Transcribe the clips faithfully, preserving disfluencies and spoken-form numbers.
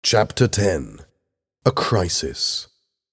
Chapter ten. A Crisis.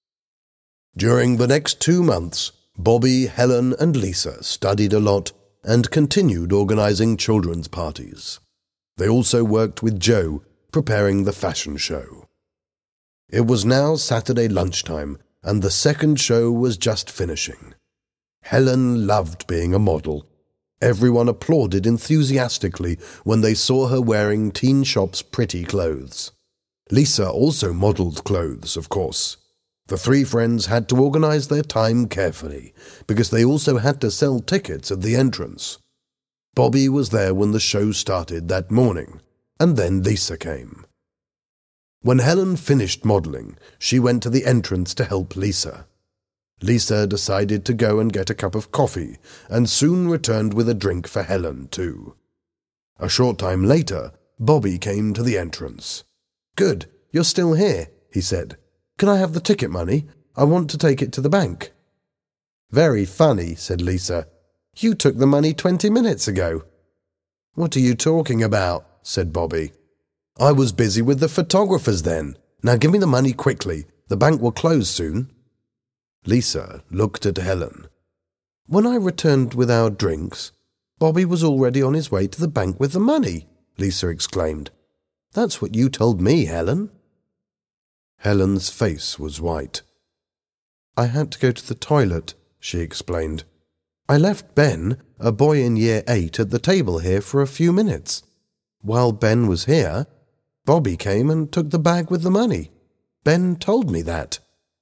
During the next two months, Bobby, Helen and Lisa studied a lot and continued organizing children's parties. They also worked with Joe, preparing the fashion show. It was now Saturday lunchtime, and the second show was just finishing. Helen loved being a model. Everyone applauded enthusiastically when they saw her wearing Teen Shop's pretty clothes. Lisa also modelled clothes, of course. The three friends had to organise their time carefully, because they also had to sell tickets at the entrance. Bobby was there when the show started that morning, and then Lisa came. When Helen finished modelling, she went to the entrance to help Lisa. Lisa decided to go and get a cup of coffee, and soon returned with a drink for Helen, too. A short time later, Bobby came to the entrance. "Good, you're still here," he said. "Can I have the ticket money? I want to take it to the bank." "Very funny," said Lisa. "You took the money twenty minutes ago." "What are you talking about?" said Bobby. "I was busy with the photographers then. Now give me the money quickly. The bank will close soon." Lisa looked at Helen. "When I returned with our drinks, Bobby was already on his way to the bank with the money," Lisa exclaimed. "That's what you told me, Helen." Helen's face was white. "I had to go to the toilet," she explained. "I left Ben, a boy in year eight, at the table here for a few minutes. While Ben was here, Bobby came and took the bag with the money. Ben told me that."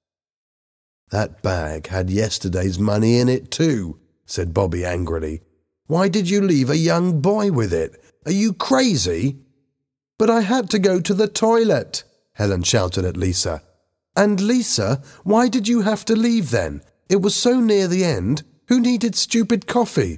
"That bag had yesterday's money in it too," said Bobby angrily. "Why did you leave a young boy with it? Are you crazy?" "But I had to go to the toilet," Helen shouted at Lisa. "And Lisa, why did you have to leave then? It was so near the end. Who needed stupid coffee?"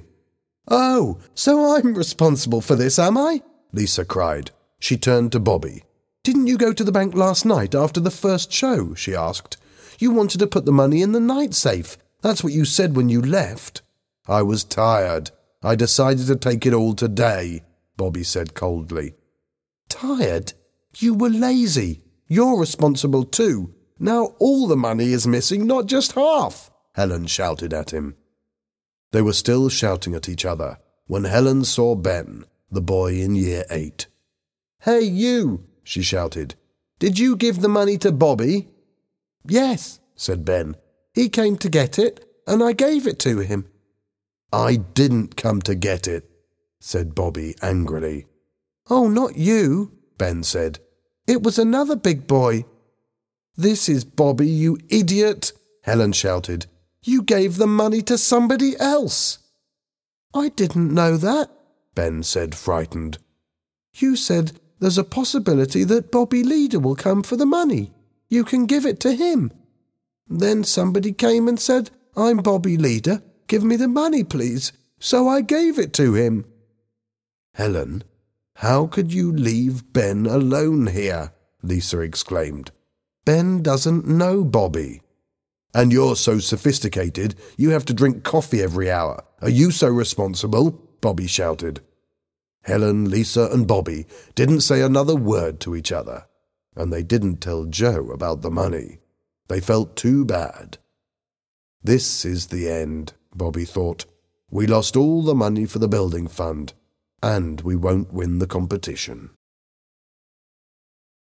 "Oh, so I'm responsible for this, am I?" Lisa cried. She turned to Bobby. "Didn't you go to the bank last night after the first show?" she asked. "You wanted to put the money in the night safe. That's what you said when you left." "I was tired. I decided to take it all today," Bobby said coldly. "Tired? You were lazy. You're responsible too. Now all the money is missing, not just half," Helen shouted at him. They were still shouting at each other when Helen saw Ben, the boy in year eight. "Hey, you!" she shouted. "Did you give the money to Bobby?" "Yes," said Ben. "He came to get it, and I gave it to him." "I didn't come to get it," said Bobby angrily. "Oh, not you," Ben said. "It was another big boy." "This is Bobby, you idiot," Helen shouted. "You gave the money to somebody else." "I didn't know that," Ben said, frightened. "You said there's a possibility that Bobby Leader will come for the money. You can give it to him. Then somebody came and said, 'I'm Bobby Leader, give me the money, please,' so I gave it to him." "Helen, how could you leave Ben alone here?" Lisa exclaimed. "Ben doesn't know Bobby." "And you're so sophisticated, you have to drink coffee every hour. Are you so responsible?" Bobby shouted. Helen, Lisa and Bobby didn't say another word to each other, and they didn't tell Joe about the money. They felt too bad. "This is the end," Bobby thought. "We lost all the money for the building fund, and we won't win the competition."